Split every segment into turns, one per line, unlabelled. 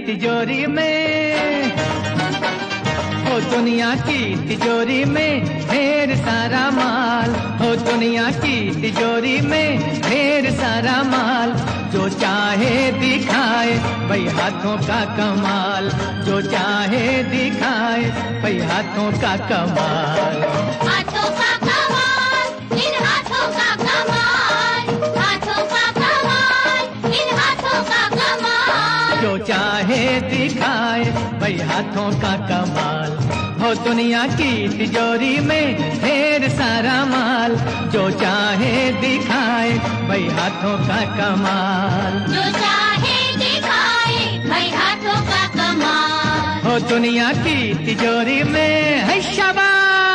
तिजोरी में, हो दुनिया की तिजोरी में ढेर सारा माल, हो दुनिया की तिजोरी में ढेर सारा माल। जो चाहे दिखाए भाई हाथों का कमाल, जो चाहे दिखाए भाई हाथों का कमाल।
हाथों का कमाल, इन हाथों का कमाल, हाथों का कमाल, इन हाथों का कमाल।
जो चाहे दिखाए भाई हाथों का कमाल, हो दुनिया की तिजोरी में ढेर सारा माल। जो चाहे दिखाए भाई हाथों का कमाल,
जो चाहे दिखाए भाई हाथों का कमाल।
हो दुनिया की तिजोरी में है शाबाश।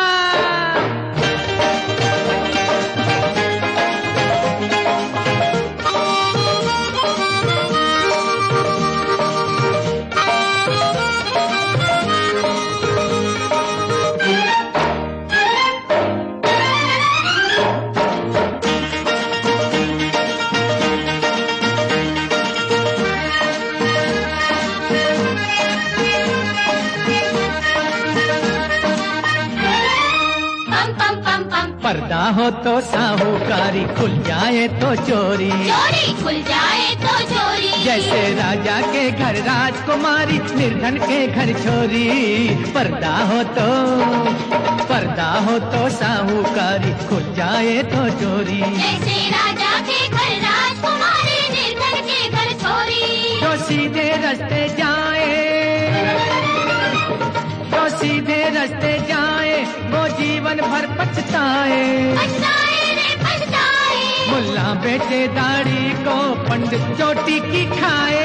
पर्दा हो तो साहूकारी, खुल जाए तो चोरी,
चोरी खुल जाए तो चोरी।
जैसे राजा के घर राजकुमारी, निर्धन के घर छोरी। पर्दा हो तो साहूकारी, खुल जाए तो चोरी।
जैसे राजा के घर राजकुमारी, निर्धन के घर छोरी।
जो सीधे रास्ते जाए वो जीवन भर पछताए। मुल्ला बेटे दाढ़ी को पंडित चोटी की खाए।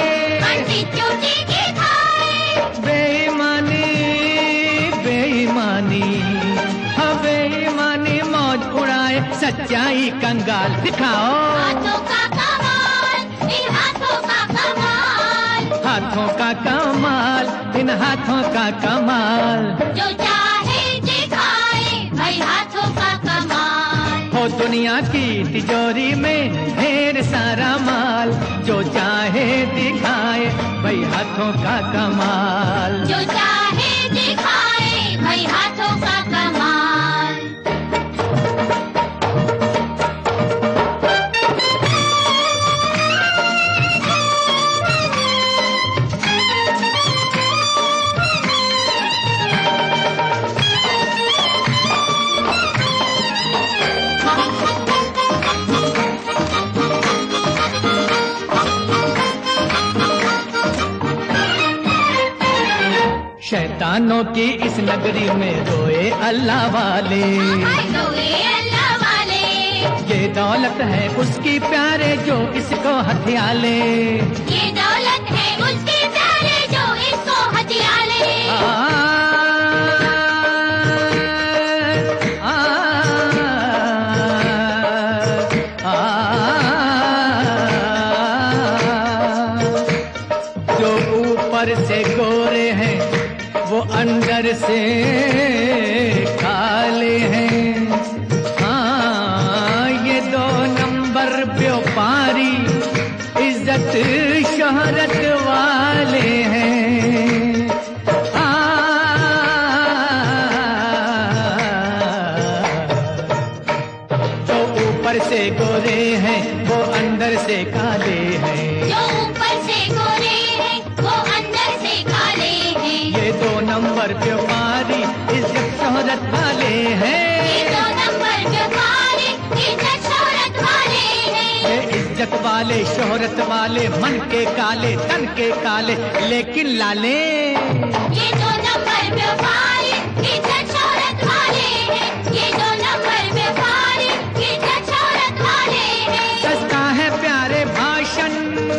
बेईमानी हाँ बेईमानी मौज उड़ाए, सच्चाई कंगाल दिखाओ।
हाथों का कमाल, इन हाथों का कमाल,
हाथों का कमाल, इन हाथों का कमाल।
जो चाहे दिखाए भाई हाथों का कमाल।
हो दुनिया की तिजोरी में ढेर सारा माल। जो चाहे दिखाए भाई हाथों का कमाल,
जो चाहे दिखाए भाई हाथों का कमाल।
शैतानों की इस नगरी में रोए अल्लाह वाले।
रोए अल्लाह वाले।
ये दौलत है उसकी प्यारे जो इसको हथिया ले।
ये दौलत है उसके प्यारे जो इसको हथिया ले।
जो ऊपर से गोरे हैं वो अंदर से काले हैं। हाँ ये 2 नंबर व्यापारी इज्जत शोहरत वाले हैं। जो ऊपर से गोरे हैं वो अंदर से काले हैं।
जो ऊपर से गोरे हैं वो अंदर से काले हैं।
ये 2 नंबर व्यापारी इज्जत शोहरत वाले हैं।
ये 2 नंबर व्यापारी इज्जत शोहरत वाले हैं।
ये इज्जत वाले शोहरत वाले, मन के काले तन के काले लेकिन लाले।
ये 2 नंबर व्यापारी इज्जत शोहरत वाले हैं। ये 2 नंबर व्यापारी इज्जत शोहरत वाले हैं।
सस्ता है प्यारे भाषण,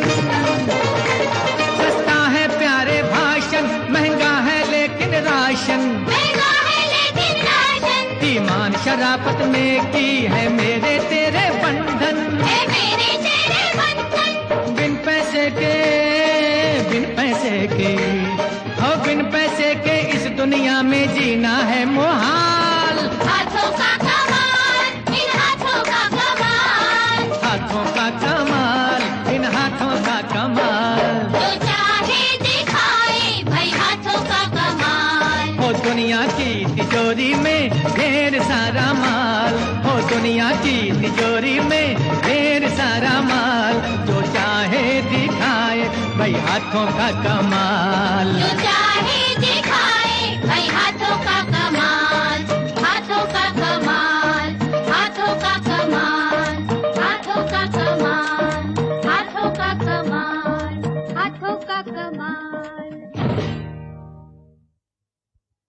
सस्ता है प्यारे भाषण, महंगा है लेकिन राशन।
महंगा है लेकिन राशन।
ईमान शराफत में की है मेरे तेरे बंधन।
है मेरे तेरे बंधन।
बिन पैसे के हो बिन पैसे के इस दुनिया में जीना है मुहाल।
हाथों का कमाल, इन हाथों का कमाल,
हाथों का कमाल, इन हाथों का कमाल।
जो चाहे दिखा
दुनिया की तिजोरी में ढेर सारा माल, हो दुनिया की तिजोरी में ढेर सारा माल, जो चाहे दिखाए भाई हाथों का कमाल।
जो